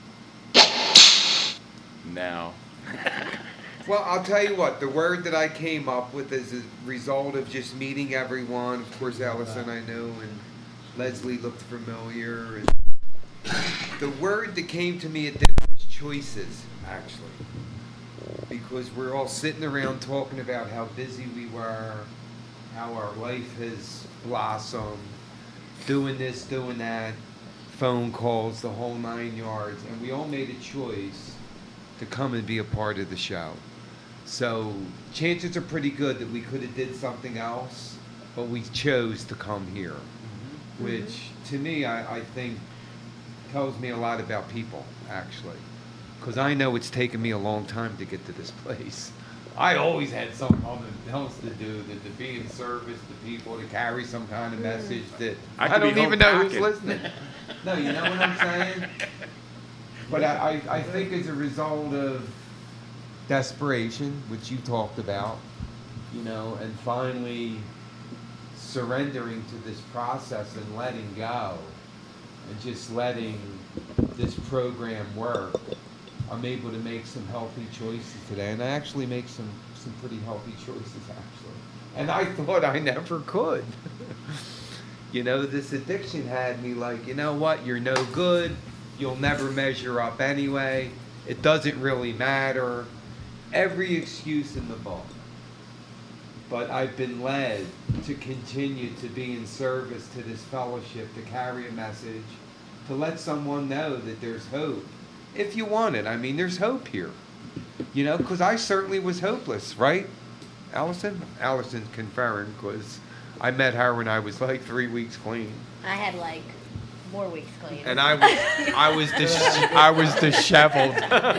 Very. Now. Well, I'll tell you what, the word that I came up with is a result of just meeting everyone. Of course, Allison I knew, and Leslie looked familiar. And the word that came to me at dinner was choices, actually. Because we're all sitting around talking about how busy we were, how our life has blossomed, doing this, doing that, phone calls, the whole nine yards, and we all made a choice to come and be a part of the show. So chances are pretty good that we could have did something else, but we chose to come here, Mm-hmm. which to me, I, I think tells me a lot about people, actually. Because I know it's taken me a long time to get to this place. I always had something else to do, to, to be in service to people, to carry some kind of message that I I, could be don't home even know who's packing. listening. No, you know what I'm saying? But I, I, I think as a result of desperation, which you talked about, you know, and finally surrendering to this process and letting go, and just letting this program work, I'm able to make some healthy choices today. And I actually make some, some pretty healthy choices, actually. And I thought I never could. You know, this addiction had me like, you know what, you're no good. You'll never measure up anyway. It doesn't really matter. Every excuse in the book. But I've been led to continue to be in service to this fellowship, to carry a message, to let someone know that there's hope. If you want it. I mean, there's hope here. You know, because I certainly was hopeless, right, Allison? Allison's conferring, because I met her when I was like three weeks clean. I had like more weeks clean. And I was, I was, dis- I was disheveled.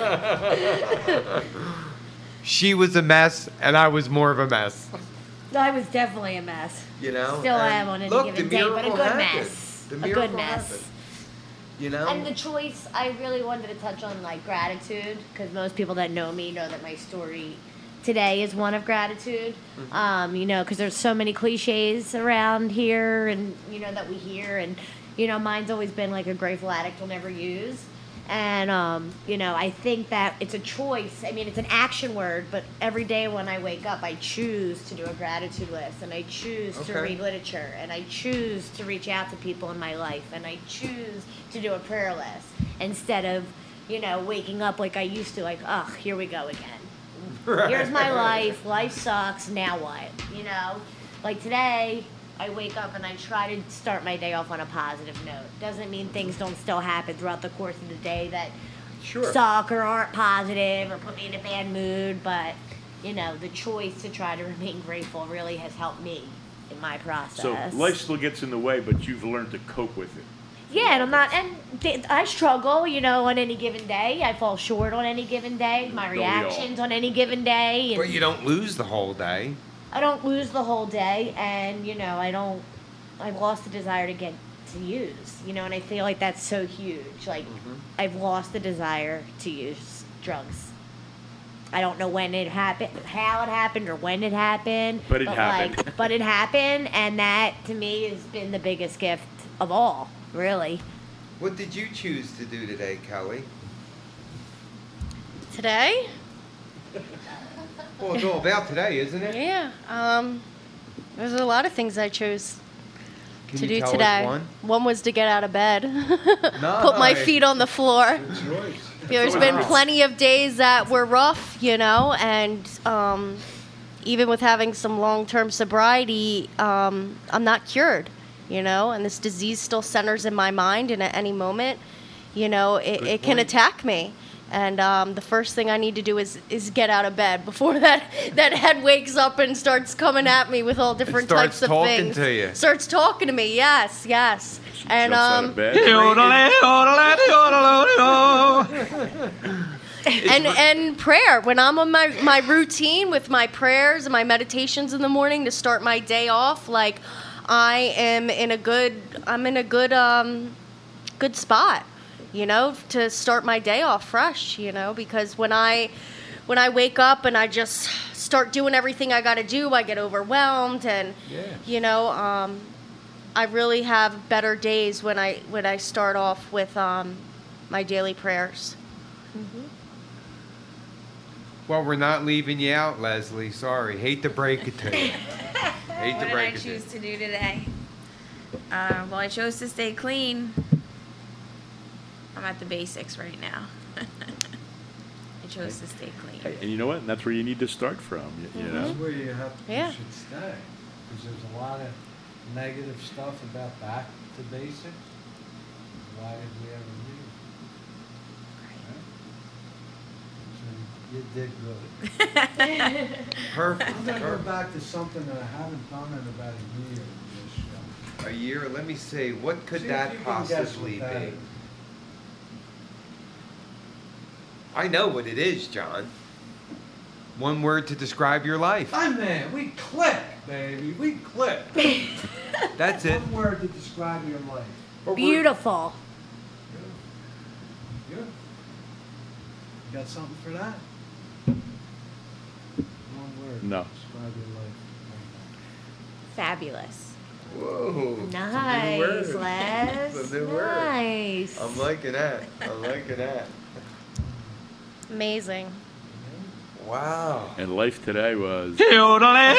She was a mess, and I was more of a mess. I was definitely a mess. You know. Still And am on any look, given the day, but a miracle good happened. mess. The A miracle good mess. happened. You know. And the choice, I really wanted to touch on like gratitude, because most people that know me know that my story today is one of gratitude. Mm-hmm. Um, you know, because there's so many cliches around here, and you know that we hear, and you know, mine's always been like a grateful addict will never use. And um, you know, I think that it's a choice. I mean, it's an action word, but every day when I wake up, I choose to do a gratitude list, and I choose to Okay. read literature, and I choose to reach out to people in my life, and I choose to do a prayer list instead of, you know, waking up like I used to, like, ugh, here we go again. Here's my life. Life sucks. Now what? You know, like today, I wake up and I try to start my day off on a positive note. Doesn't mean things don't still happen throughout the course of the day that Sure. suck or aren't positive or put me in a bad mood, but you know, the choice to try to remain grateful really has helped me in my process. So life still gets in the way, but you've learned to cope with it. Yeah, and I'm not, and th- I struggle, you know, on any given day. I fall short on any given day. My Don't we all? reactions on any given day. And But you don't lose the whole day. I don't lose the whole day, and you know, I don't. I've lost the desire to get to use, you know, and I feel like that's so huge. Like, Mm-hmm. I've lost the desire to use drugs. I don't know when it happened, how it happened, or when it happened. But it happened. Like, but it happened, and that to me has been the biggest gift of all, really. What did you choose to do today, Kelly? Today? Well, it's all about today, isn't it? Yeah. Um, there's a lot of things I chose Can to you do tell us today. one? was to get out of bed, put my Nice. feet on the floor. Good choice. There's been plenty of days that were rough, you know, and um, even with having some long-term sobriety, um, I'm not cured, you know, and this disease still centers in my mind, and at any moment, you know, it, Good it can point. attack me. And um, the first thing I need to do is, is get out of bed before that, that head wakes up and starts coming at me with all different starts types of talking things. to you. Starts talking to me, yes, yes. She And jumps out um, of bed. and and prayer when I'm on my, my routine with my prayers and my meditations in the morning to start my day off, like I am in a good I'm in a good um good spot, you know, to start my day off fresh, you know, because when I when I wake up and I just start doing everything I got to do, I get overwhelmed, and Yeah. you know, um I really have better days when I when I start off with um my daily prayers. Well, we're not leaving you out, Leslie. Sorry. Hate to break it to you. Hate What to did I break it to you. choose to do today? Uh, well, I chose to stay clean. I'm at the basics right now. I chose to stay clean. Hey, and you know what? And that's where you need to start from. You, you know. That's where you have, Yeah. you should stay, because there's a lot of negative stuff about back to basics. Why did we ever leave? Right? So you did good. Perfect. I'm gonna go Perfect. back to something that I haven't done in about a year in this show. A year. Let me see. What could See if you that can guess what possibly that be? is. I know what it is, John. One word to describe your life. My man, we click, baby. We click. That's it. One word to describe your life. Or we're- Beautiful. Good. Good. You got something for that? One word. No. To describe your life. Fabulous. Whoa. Nice, It's a new word. Les. It's a new word. Nice. I'm liking that. I'm liking that. Amazing. Wow. And life today was. So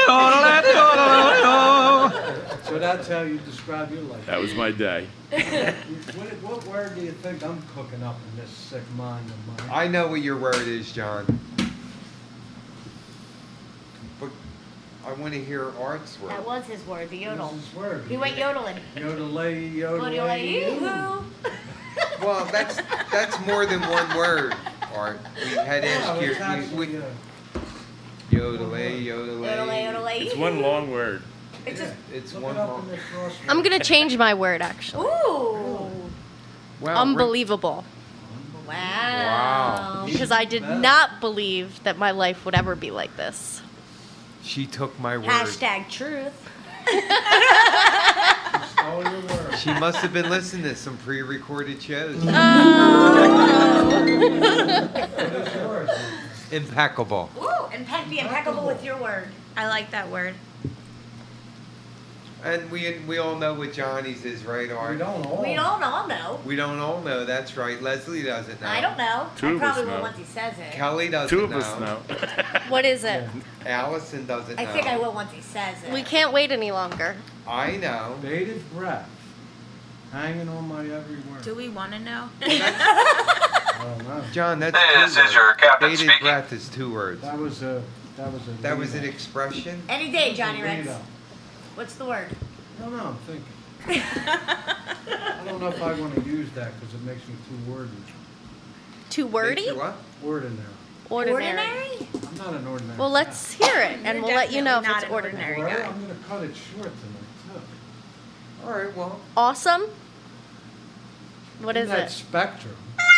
that's how you describe your life. That was my day. What, what word do you think I'm cooking up in this sick mind of mine? I know what your word is, John. But I want to hear Art's word. That was his word, the yodel. What's his word? He went yodeling. Yodelay, yodelay. Yodelay. Well, that's that's more than one word, Art. We had Yeah, asked it's your actually, we, uh, yodelay, yodelay. Yodelay, yodelay. It's one long word. It's Yeah, just, it's look one it up long. in the crossword. I'm gonna change my word actually. ooh. Wow. Unbelievable. Wow. Wow. Because I did not believe that my life would ever be like this. She took my word. Hashtag truth. Stole your word. She must have been listening to some pre-recorded shows. What is yours? Impeccable. Ooh, impe- be impeccable with your word. I like that word. And we we all know what Johnny's is, right, Art? We don't all. We don't all know. We don't all know. That's right. Leslie doesn't know. I don't know. Two I of us probably will know. once he says it. Kelly doesn't Two of know. us know. What is it? Allison doesn't I know. think I will once he says it. We can't wait any longer. I know. Bated breath. Hanging on my every word. Do we want to know? I don't know. John, that's This two is your words. captain Bated speaking. breath is two words. That was a. That was a. That was an lead-up. expression? Any day, Johnny Lead Rex. up. What's the word? I don't know. I'm thinking. I don't know if I want to use that because it makes me too wordy. Too wordy? Makes you what? Word in there. Ordinary. Ordinary? I'm not an ordinary. Well, let's hear it, and You're we'll let you know if definitely it's not an ordinary. ordinary Well, guy. I'm gonna cut it short tonight too. All right, well. Awesome. What In is that it? spectrum.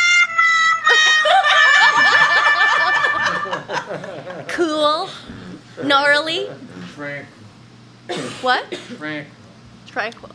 Cool. Gnarly. Tranquil. What? Tranquil. Tranquil.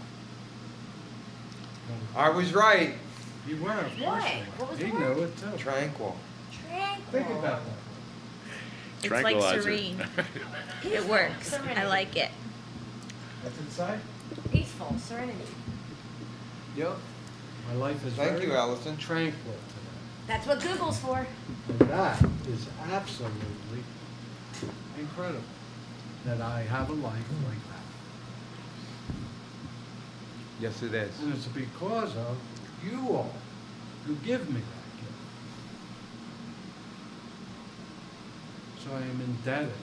I was right. You were. of course What? you were. What was the He word? knew it too. Tranquil. Tranquil. Think about that. It's like Tranquilizer. serene. It works. I like it. What's it say? Peaceful. Serenity. Yep. My life is Thank very you, Allison. tranquil today. That's what Google's for. And that is absolutely incredible that I have a life like that. Yes, it is. And it's because of you all who give me that gift. So I am indebted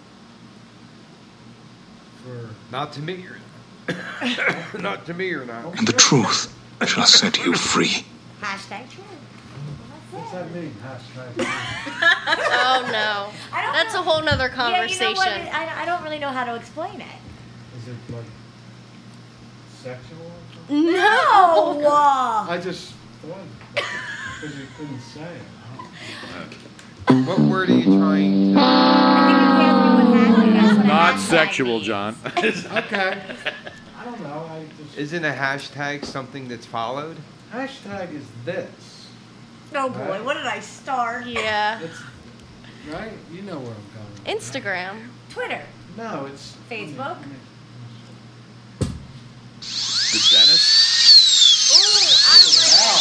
for. Not to me, you're not. Not to me, you're not. And the truth shall set you free. Hashtag truth. What's that mean? Hashtag. Oh no. I don't That's know. a whole nother Yeah, conversation. you know what? I, I don't really know how to explain it. Is it like sexual or something? No. Oh! I just thought because you couldn't say it. I don't know. What word are you trying to... I think you asked me what hashtag- that's what a Not hashtag sexual, means. John. Okay. I don't know. I just. Isn't a hashtag something that's followed? Hashtag is this. Oh boy, what did I start? Yeah. It's right. You know where I'm going. Instagram. Twitter. No, it's Facebook? The dentist? Ooh, I don't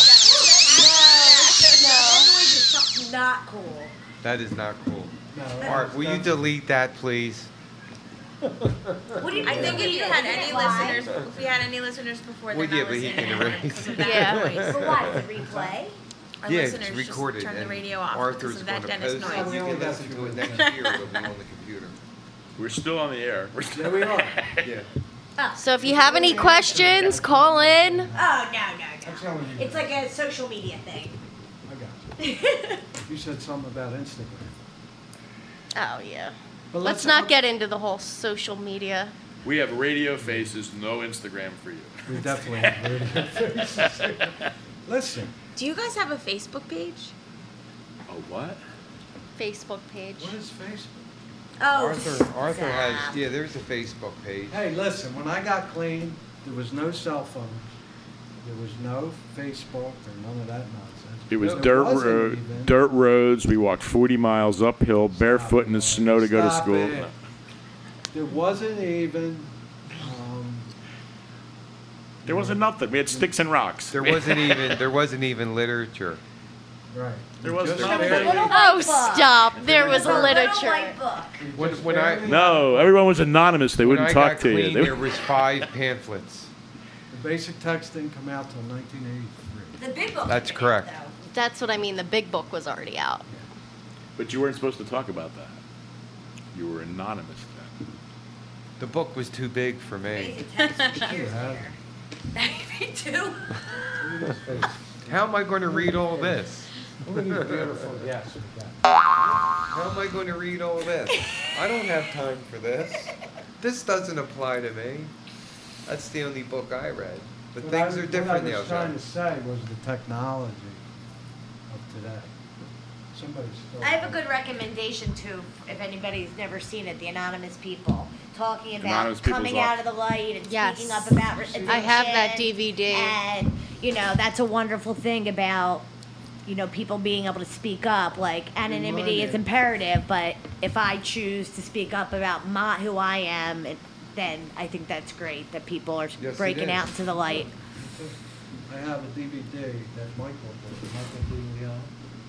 like that. No, no. Something not cool. That is not cool. No, Art, will you delete that, please? What do you I think if you had Is any it live? listeners, if we had any listeners before, Well, they're yeah, not but he listening can anymore erase because of it. that Yeah. noise. For what? The replay? Our Yeah, listeners it's recorded. just turn the and radio off Arthur's because of that gonna dentist post it. noise. You can listen to it next year. It'll be on the computer. We're still on the air. We're still Yeah, we are. Yeah. Oh. So if you have any questions, call in. Oh, no, no, That's no. how we use It's it. like a social media thing. I got you. You said something about Instagram. Oh yeah. But Let's not get into the whole social media. We have radio faces, no Instagram for you. We definitely have radio faces. Listen, Do you guys have a Facebook page? Oh, what? Facebook page. what is Facebook? Oh, Arthur, Arthur stop. has, yeah, there's a Facebook page. Hey, listen. When I got clean, there was no cell phones. There was no Facebook or none of that nonsense. It was There dirt wasn't road, even- dirt roads. We walked forty miles uphill, barefoot in the snow to go to Stop school. it. There wasn't even. Um, There wasn't nothing. We had sticks and rocks. There wasn't even, there wasn't even literature. right. There was Just nothing. barely- Little Oh, white book. stop. There was It a little literature. white book. we When- just when I- barely- No, everyone was anonymous. They When wouldn't I talk got to you. clean, They there would- was five pamphlets. The basic text didn't come out till nineteen eighty-three. The big book. That's did it, correct. though. That's what I mean. The big book was already out. But you weren't supposed to talk about that. You were anonymous then. The book was too big for me. Basic text was years have later. Me too. Look at his face. How am I going to read all this? Look at his beautiful. Yes, we got it. How am I going to read all this? I don't have time for this. This doesn't apply to me. That's the only book I read. But What things I- are different What I now, was trying Joe. to say was the technology of today. Somebody's still. I have a good recommendation too, if anybody's never seen it, The Anonymous People, talking about Anonymous People's coming Watch. out of the light and Yes. speaking up about addiction. I have that D V D. And, you know, that's a wonderful thing about, you know, people being able to speak up. Like, anonymity is Money. imperative, but if I choose to speak up about my, who I am, it, then I think that's great that people are Yes, it breaking is. out into the light. I have a D V D that Michael bought, Michael D. Leon.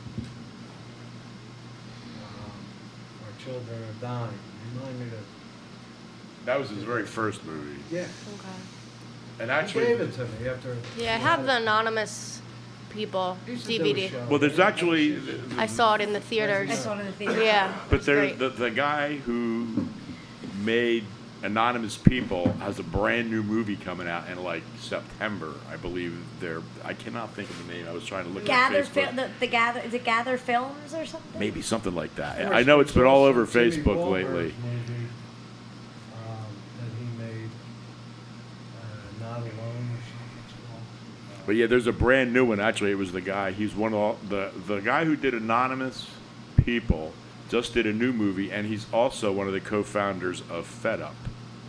Um, Our children are dying. Remind me to. That was his very first movie. Yeah. Okay. And He actually, gave it to me after. Yeah, I have the anonymous people He used to D do V a D. show. well, there's actually, I saw it in the theaters. I saw it in the theater. Yeah. but it's there, great. the, the guy who made Anonymous People has a brand new movie coming out in like September, I believe. They're, I cannot think of the name. I was trying to look Gather at Facebook. Fil- the, the Gather is it Gather Films or something? Maybe something like that. Of I know it's been course, all there's over also Jimmy Facebook Wahlberg's lately. movie, um, that he made, uh, Not Alone or something it's called. But yeah, there's a brand new one. Actually, it was the guy. He's one of all, the the guy who did Anonymous People. Just did a new movie, and he's also one of the co-founders of Fed Up.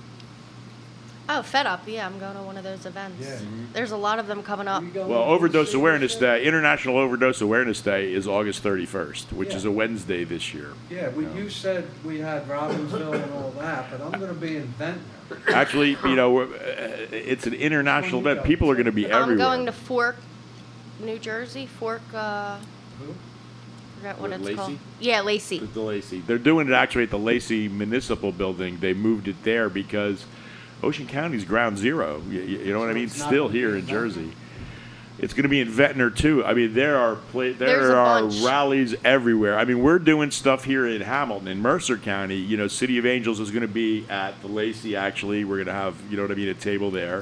Oh, Fed Up. Yeah, I'm going to one of those events. Yeah. There's a lot of them coming up. You go Well, on Overdose to Awareness see Day, International Overdose Awareness Day, is August thirty-first, which Yeah. is a Wednesday this year. Yeah, well, you said we had Robbinsville and all that, but I'm gonna be in Ventnor. Actually, you know, uh, it's an international event. People are going to be everywhere. I'm going to Fork, New Jersey. Fork, uh, Who? forgot what What, it's Lacey? called. Yeah, Lacey. The, the Lacey. They're doing it actually at the Lacey Municipal Building. They moved it there because Ocean County's ground zero. You, you you know what I So mean? it's not Still gonna be here in in Ventnor? Jersey. It's going to be in Ventnor too. I mean, there are pla- There's there a are bunch. rallies everywhere. I mean, we're doing stuff here in Hamilton, in Mercer County. You know, City of Angels is going to be at the Lacey. Actually, we're going to have, you know what I mean, a table there.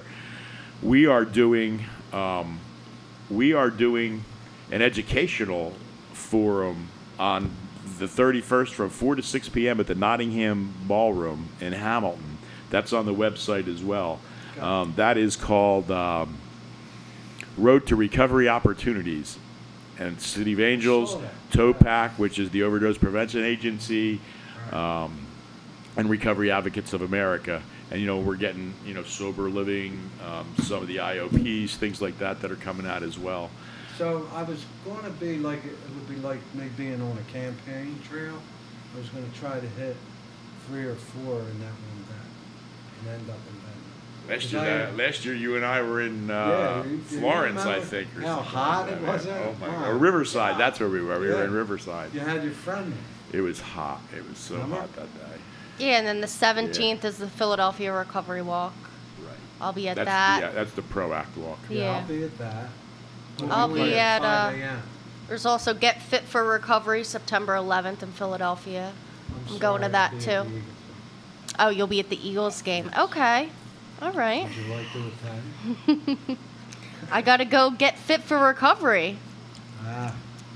We are doing um, we are doing an educational forum on the thirty-first from four to six p.m. at the Nottingham Ballroom in Hamilton. That's on the website as well. Um, that is called um, Road to Recovery Opportunities. And City of Angels, saw that. TOPAC, which is the Overdose Prevention Agency, um, and Recovery Advocates of America. And, you know, we're getting, you know, sober living, um, some of the I O Ps, things like that that are coming out as well. So I was gonna be like, it would be like me being on a campaign trail. I was gonna try to hit three or four in that one day and end up in Ventnor. Last year, Because I- that, last year you and I were in uh, Yeah, you- you Florence, I remember think. Or how something hot like it that, was man. there? Oh my Wow. God. Or Riverside, that's where we were. We were Yeah. in Riverside. You had your friend there. It was hot. It was so Remember? hot that day. Yeah, and then the seventeenth is the Philadelphia Recovery Walk. Right. I'll be at That's that. The, yeah, that's the Pro Act walk. Yeah. I'll be at that. I'll We'll be at, uh, five a m. There's also Get Fit for Recovery, September eleventh in Philadelphia. I'm going to sorry, that I'll be too. at the Eagles. Oh, you'll be at the Eagles game. Okay. All right. Would you like to attend? I got to go get fit for recovery. Ah.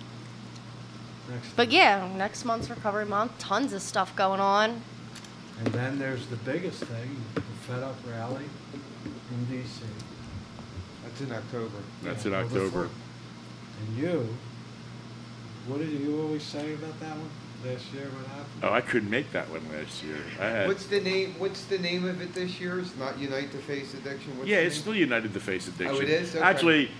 Next But time. yeah, next month's recovery month, tons of stuff going on. And then there's the biggest thing, the Fed Up rally in D C. That's in October. That's Yeah, in October October. fourth. And you, what did you always say about that one last year? What happened? Oh, I couldn't make that one last year. I had. What's the name? What's the name of it this year? It's not Unite to Face Addiction. What's yeah, the it's name? still United to Face Addiction. Oh, it is? Okay. Actually,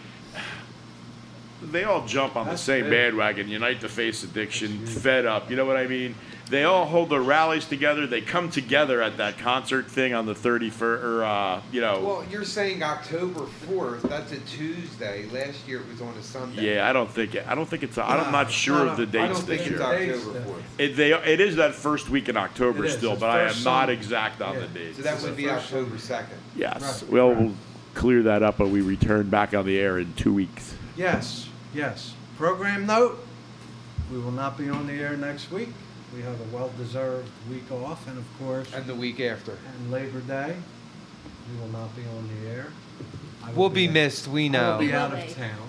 they all jump on That's the same big. bandwagon. Unite to Face Addiction, That's huge. Fed Up. You know what I mean? They all hold their rallies together. They come together at that concert thing on the thirty-first, or uh, you know. Well, you're saying October fourth. That's a Tuesday. Last year it was on a Sunday. yeah, I don't think I don't think it's. I'm No, not sure no, of the no. dates I don't think this it's year. Dates October then. fourth. It, they, it is that first week in October It is. still, It's but I am first not Sunday. exact on Yeah. the dates. So that It's would the be first October second. Yes. Right. Well, we'll clear that up when we return back on the air in two weeks. Yes, yes. Program note, we will not be on the air next week. We have a well-deserved week off, and of course, And the week after. and Labor Day, we will not be on the air. I will We'll be out- missed. We I will know. be out Will of be. town.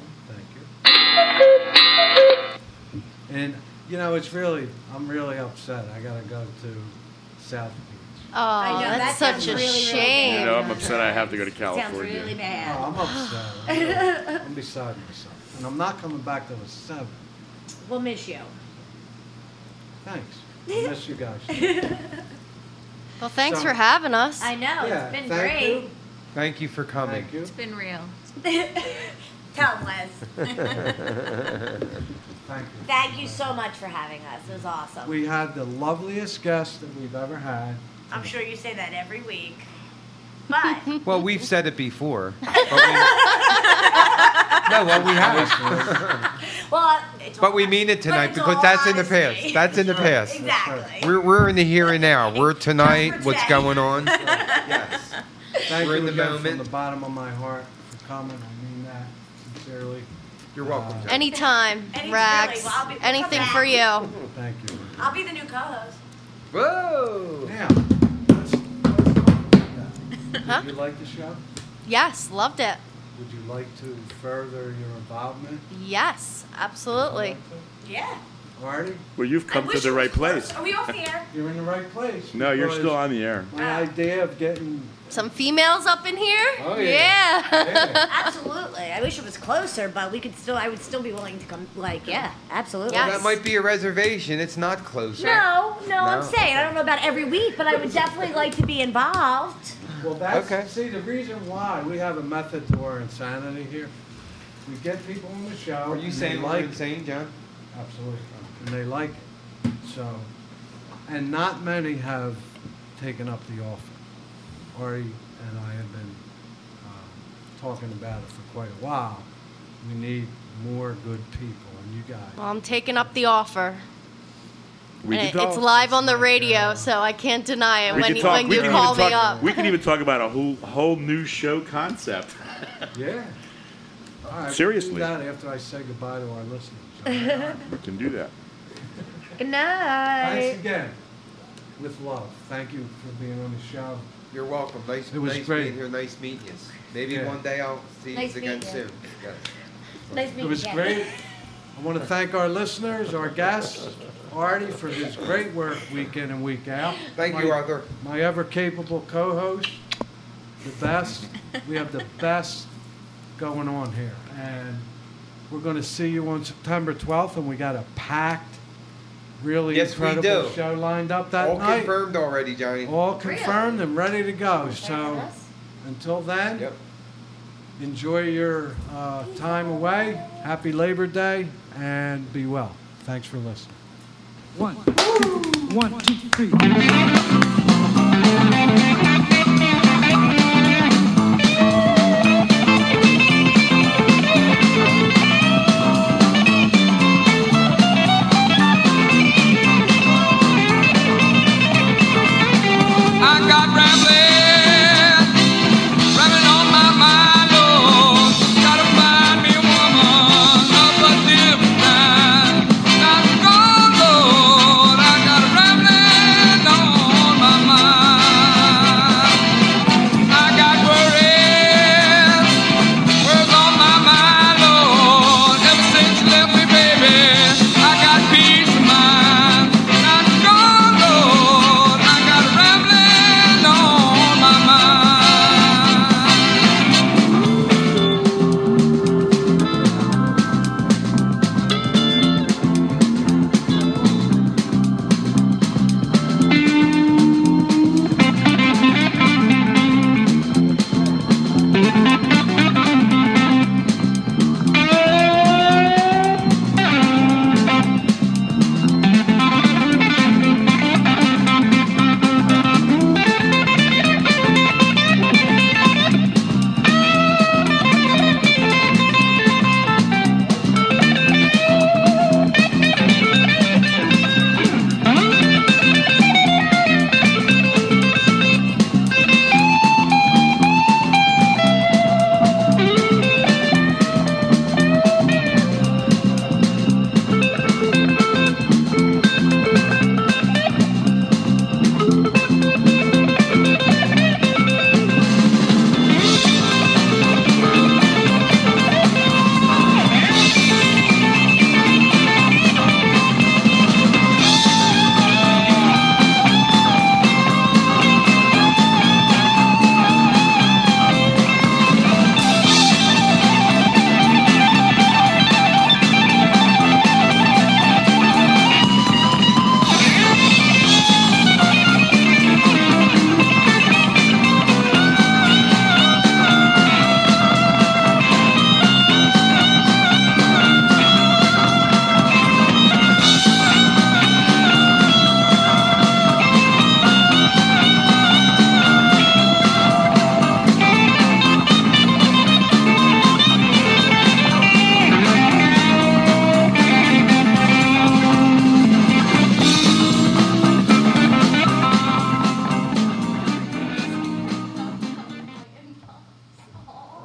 Thank you. And, you know, it's really, I'm really upset. I gotta go to South Beach. Oh, I know, that's that such sounds a really, really shame. You know, I'm upset I have to go to Sounds California. really bad. Oh, I'm upset. I'm, I'm beside myself. And I'm not coming back till the seventh. We'll miss you. Thanks. I miss you guys. Well, thanks So- for having us. I know, Yeah, it's been thank great. you. Thank you for coming. Thank you. It's been real. Tell him, Wes. Thank you. Thank you so much for having us. It was awesome. We had the loveliest guest that we've ever had. I'm sure you say that every week. But Well, we've said it before. But we, no, well, we have. well, it's But we all- mean it but tonight it's because all that's in the honesty. past. That's in the past. Exactly. We're, we're in the here and now. We're tonight, Just what's pretend. going on. Yes. Thank We're you in the again moment. from the bottom of my heart for coming. I mean that sincerely. You're welcome, Uh, Joe. Anytime, Any- Rags. really, well, I'll be- we'll Anything come for back. you. Thank you. I'll be the new co-host. Whoa! Now, let's, let's Huh? Did you like the show? Yes, loved it. Would you like to further your involvement? Yes, absolutely. Yeah. Artie, Well, you've I come to wish the it was right place. close. Are we off the air? you're in the right place. No, you're because still on the air. My idea of getting Some females up in here? Oh, yeah. Yeah. yeah, Absolutely. I wish it was closer, but we could still. I would still be willing to come. Like, yeah, absolutely. Yes. That might be a reservation. It's not closer. No, no, I'm No. saying I don't know about every week, but I would definitely like to be involved. well, that's Okay. see the reason why we have a method to our insanity here. We get people on the show. Are you and saying they we're like insane, John? Absolutely, and they like it. So, and not many have taken up the offer. Ari and I have been uh, talking about it for quite a while. We need more good people, and you guys. Well, I'm taking up the offer. We And can it- it's talk. live on the That's my radio, God. so I can't deny it We when can you, talk. when We you can call even me talk. up. We can even talk about a whole whole new show concept. Yeah. All right, we'll Seriously. do that after I say goodbye to our listeners. We can do that. Good Thanks night. again. With love. Thank you for being on the show. You're welcome. Nice, It was nice great. being here. Nice meeting you. Maybe Yeah. one day I'll see Nice you again meeting you. soon. Yes. Nice meeting It was you. great. I want to thank our listeners, our guests, Artie for his great work week in and week out. Thank My- you, Arthur. My ever capable co-host, the best. We have the best going on here, and we're going to see you on September twelfth, and we got a packed, really Yes, we incredible do. show lined up that All night. confirmed already, Johnny. All confirmed and ready to go. So Fabulous. until then, Yep. enjoy your uh, time away. Happy Labor Day, and be well. Thanks for listening. One, two, one, two, three.